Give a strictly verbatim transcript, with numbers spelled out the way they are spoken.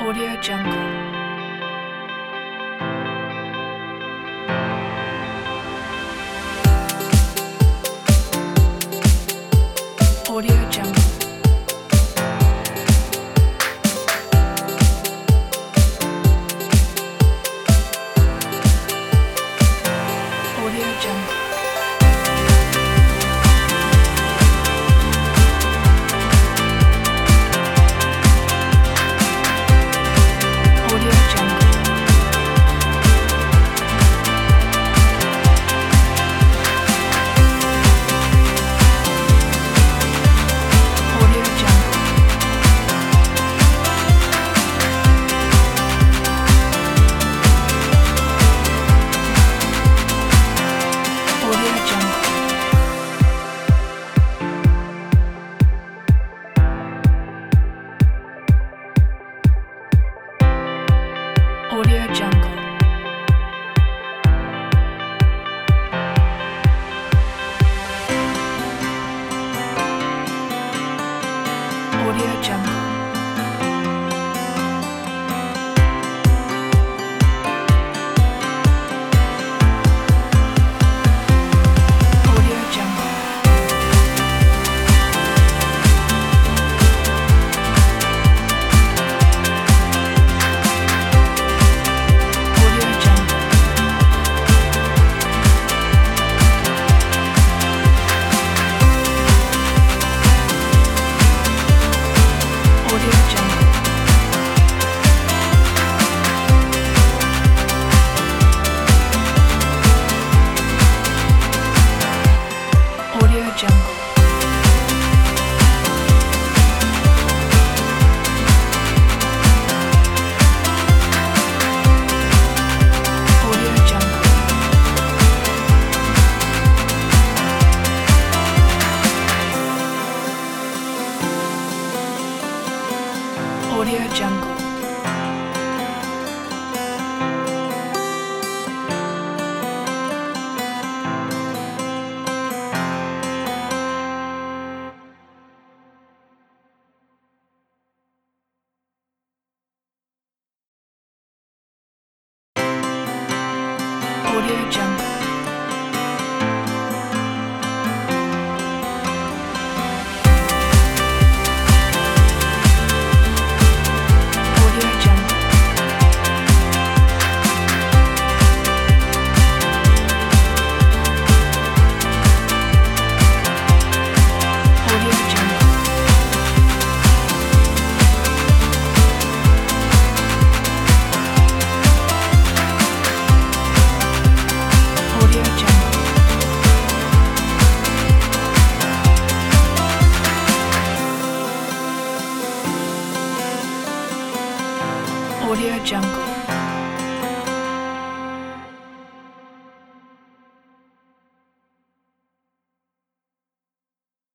Audio Jungle. Audio Jungle. Audio Jungle. Audio Jungle. Audio Jungle. Audio Jungle. Audio Jungle. Audio Jungle. Audio Jungle. Audio Jungle. Audio Jungle. Audio Jungle. Audio Jungle. Audio Jungle. Audio Jungle. Audio Jungle. Audio Jungle. Audio Jungle. Audio Jungle.